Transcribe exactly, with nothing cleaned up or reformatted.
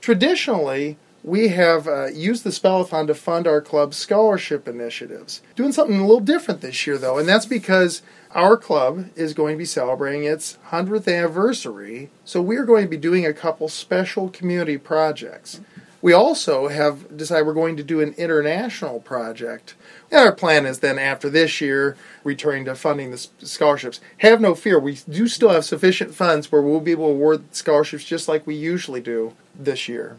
Traditionally, we have uh, used the Spellathon to fund our club's scholarship initiatives. Doing something a little different this year, though, and that's because our club is going to be celebrating its one hundredth anniversary, so we're going to be doing a couple special community projects. We also have decided we're going to do an international project. And our plan is then, after this year, returning to funding the scholarships. Have no fear, we do still have sufficient funds where we'll be able to award scholarships just like we usually do this year.